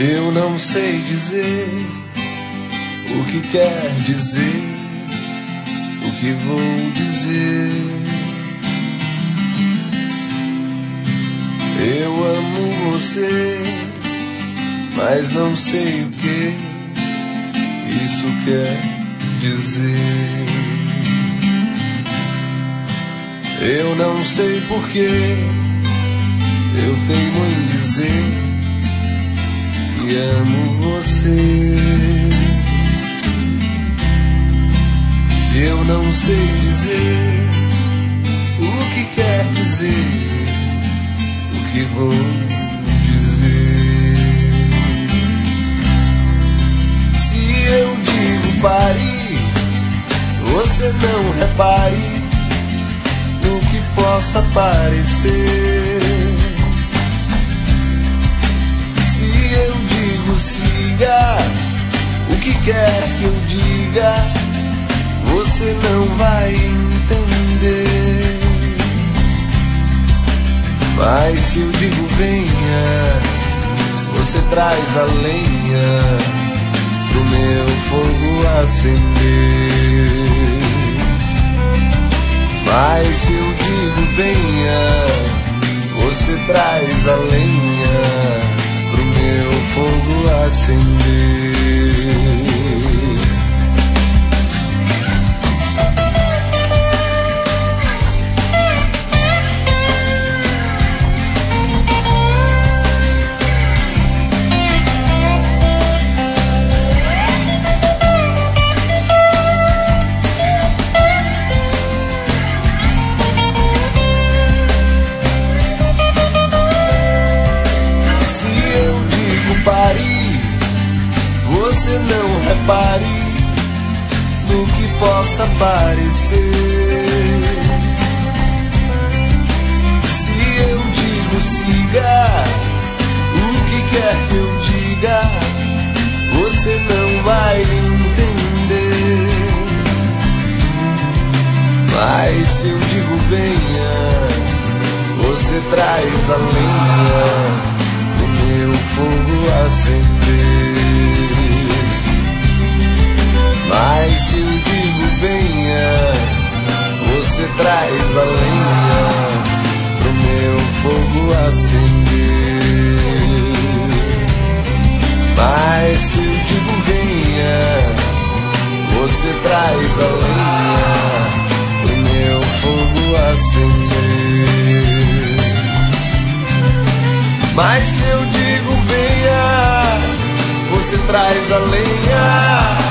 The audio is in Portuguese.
Eu não sei dizer o que quer dizer, o que vou dizer. Eu amo você, mas não sei o que isso quer dizer. Eu não sei porquê eu teimo em dizer que amo você. Se eu não sei dizer o que quer dizer, o que vou dizer? Se eu digo pare, você não repare no que possa parecer. Se eu digo siga, o que quer que eu diga, você não vai entender. Mas se eu digo venha, você traz a lenha pro meu fogo acender. Mas se eu digo venha, você traz a lenha pro meu fogo acender. Você não repare no que possa parecer. Se eu digo siga, o que quer que eu diga, você não vai entender. Mas se eu digo venha, você traz a lenha pro meu fogo acender. Mas se eu digo venha, você traz a lenha pro meu fogo acender. Mas se eu digo venha, você traz a lenha pro meu fogo acender. Mas se eu digo venha, você traz a lenha